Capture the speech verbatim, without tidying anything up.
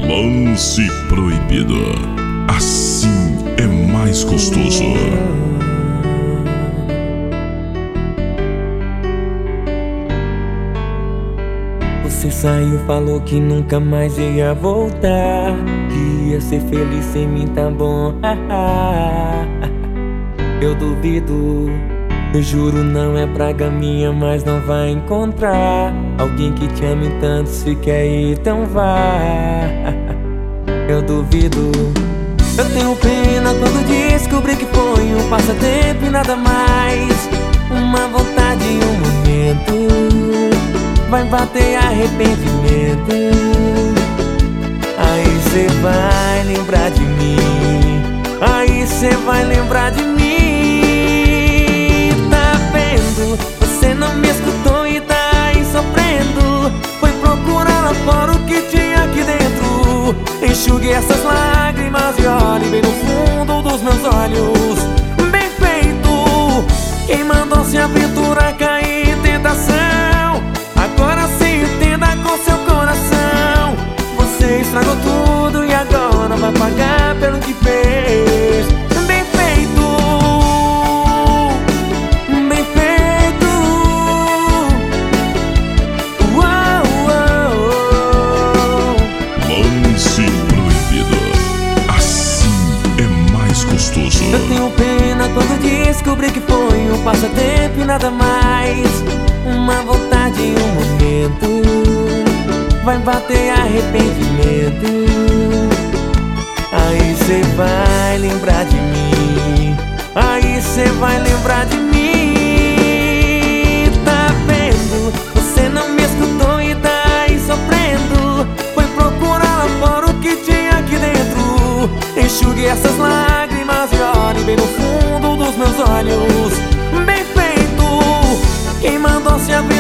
Lance proibido. Assim é mais gostoso. Você saiu, falou que nunca mais ia voltar, que ia ser feliz sem mim, tá bom. Eu duvido, eu juro, não é praga minha, mas não vai encontrar alguém que te ame tanto. Se quer ir, então vá. Eu duvido. Eu tenho pena quando descobri que foi um passatempo e nada mais, uma vontade e um momento. Vai bater arrependimento, aí cê vai lembrar de mim, aí cê vai lembrar de mim. Tá vendo? Você não me escutou e tá aí sofrendo. Foi procurar lá fora o que tinha aqui dentro. Enxugue essas lágrimas e olhe bem no fundo dos meus olhos. Bem feito! Quem mandou se aventurar, cair em tentação? Agora se entenda com seu coração. Você estragou tudo e agora vai pagar pelo que fez. Bem feito, bem feito. Uou, uou, uou. Lance proibido. Assim é mais gostoso. Eu tenho pena quando descobri que foi um passatempo e nada mais, uma vontade e um momento. Vai bater arrependimento, aí cê vai lembrar de mim, aí cê vai lembrar de mim. Tá vendo? Você não me escutou e tá aí sofrendo. Foi procurar lá fora o que tinha aqui dentro. Enxugue essas lágrimas e olhe bem no fundo dos meus olhos. Bem feito! Quem mandou se abrir